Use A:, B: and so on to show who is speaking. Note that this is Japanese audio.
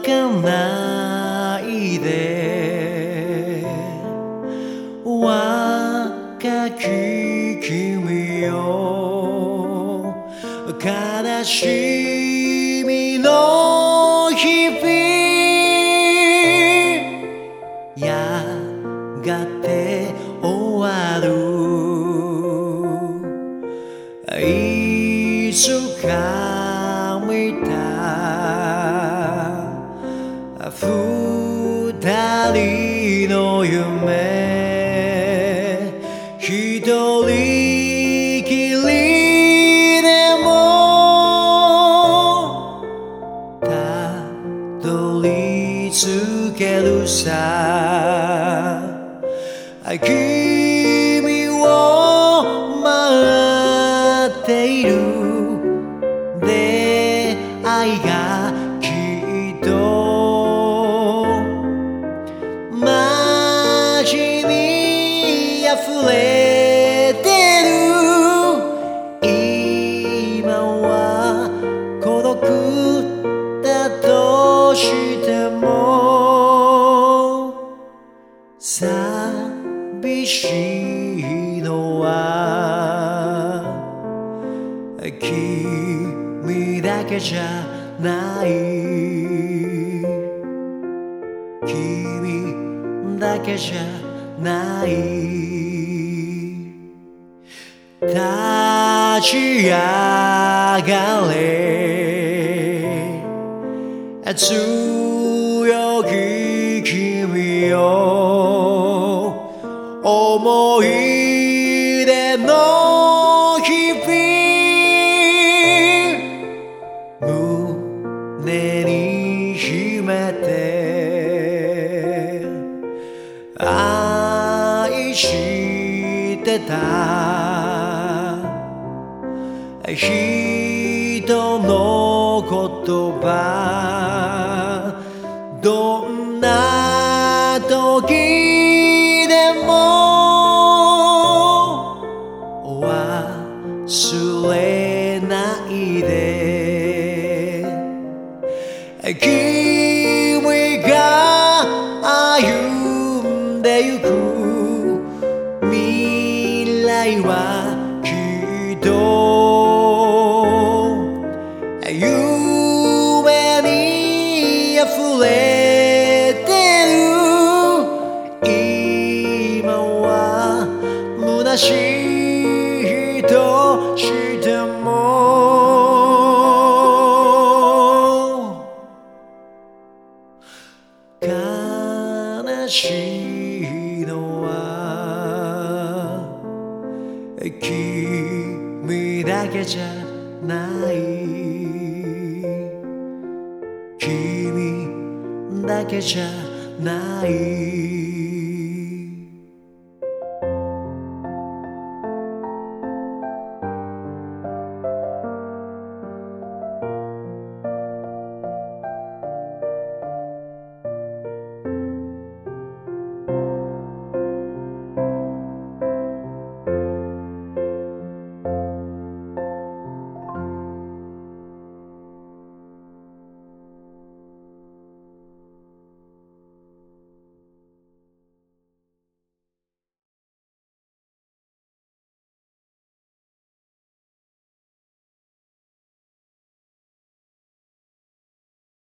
A: かないで若き君よ悲しみの日々やがて終わるいつか見た二人の夢一人きりでもたどり着けるさ君を待っている出会いがきっと街に溢れてる今は孤独だとしても寂しいのは君だけじゃない君だけじゃない立ち上がれ強き君よ思い出の日々胸に秘めて愛してた人の言葉どんな時でも忘れないで君が歩んでゆく未来はきっと夢にあふれてる今は虚しいとしても悲しいのは君だけじゃない君だけじゃない